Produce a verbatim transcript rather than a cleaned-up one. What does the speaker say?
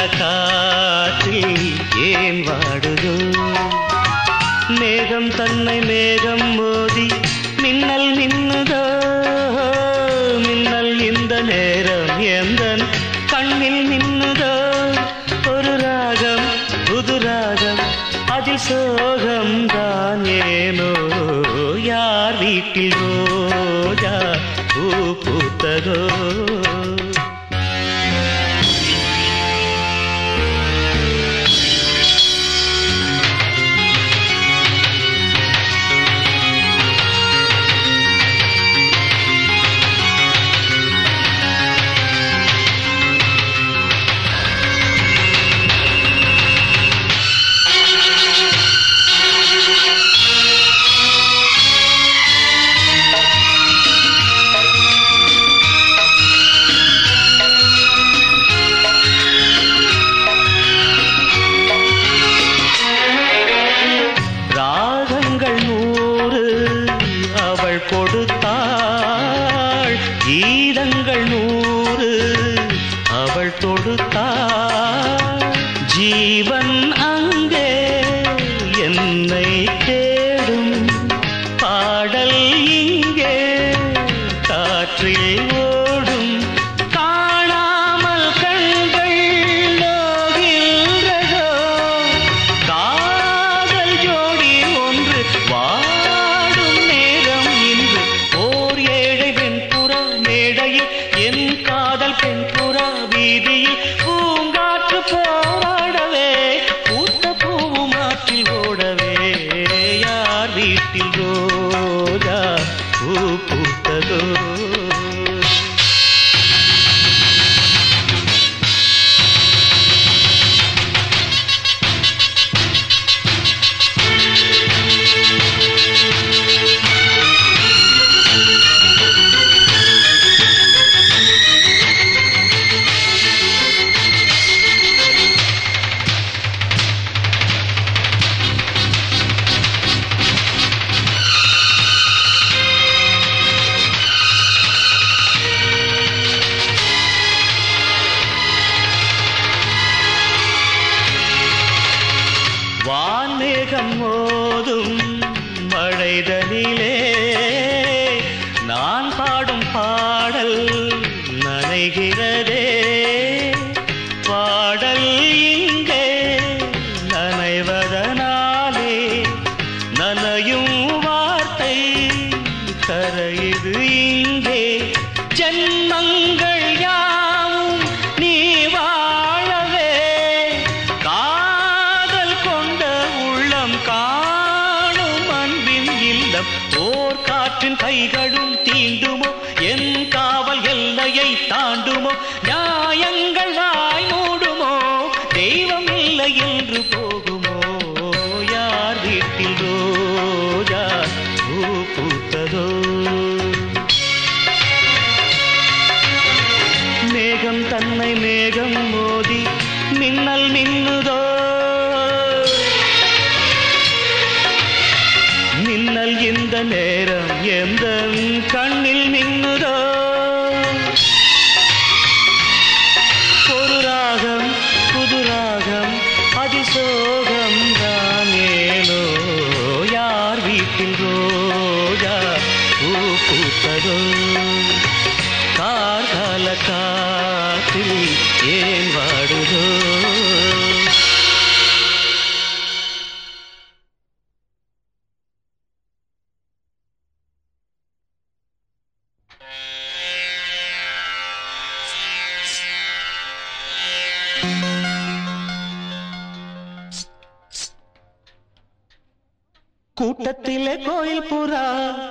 காற்றில் ஏன் வாடுதோ மேகம் தன்னை மேகம் மோதி மின்னல் மின்னுதோ மின்னல் இந்த நேரம் எந்தன் கண்ணில் மின்னுதோ ஒரு ராகம் புது ராகம் அதில் சோகம் தான் ஏனோ யார் வீட்டில் ரோஜா பூ பூத்ததோ கொடுத்தாள் கீதங்கள் நூறு அவள் தொடுத்தாள் ஜீவன் அங்கே என்னை தேடும் பாடல் இங்கே காற்றில் ஓடும் காணாமல் கண்கள் நோகின்றதோ காதல் ஜோடி ஒன்று வா என் காதல் பெண் புறா வீதியில் பூங்காற்று போராடவே பூத்த பூவும் ஆற்றில் ஓடவே யார் வீட்டில் ரோஜா பூ பூத்ததோ வான்மேகம் மோதும் மழைதனிலே நான் பாடும் பாடல் நனைகிறதே பாடல் இங்கே நனைவதனாலே நனையும் வார்த்தை கரையுது இங்கே ஜன்மங்கள் யாவும் நீ வாழவே காணும் அன்பின் இல்லம் ஓர் காற்றின் கைகளும் தீண்டுமோ என் காவல் எல்லையை தாண்டுமோ நியாயங்கள் வாய் மூடுமோ தெய்வம் இல்லை என்று போகுமோ யார் வீட்டில் ரோஜா பூ பூத்ததோ மேகம் தன்னை மேகம் மோதி மின்னல் மின்னுதோ மின்னல் இந்த நேரம் எந்த கண்ணில் மின்னுதோ ஒரு ராகம் புது ராகம் அதிசோகம் தானேனோ யார் வீட்டில் ரோஜா பூ பூத்ததோ கார்கால காற்றில் ஏன் வாடுதோ கூட்டத்திலே கோயில் புறா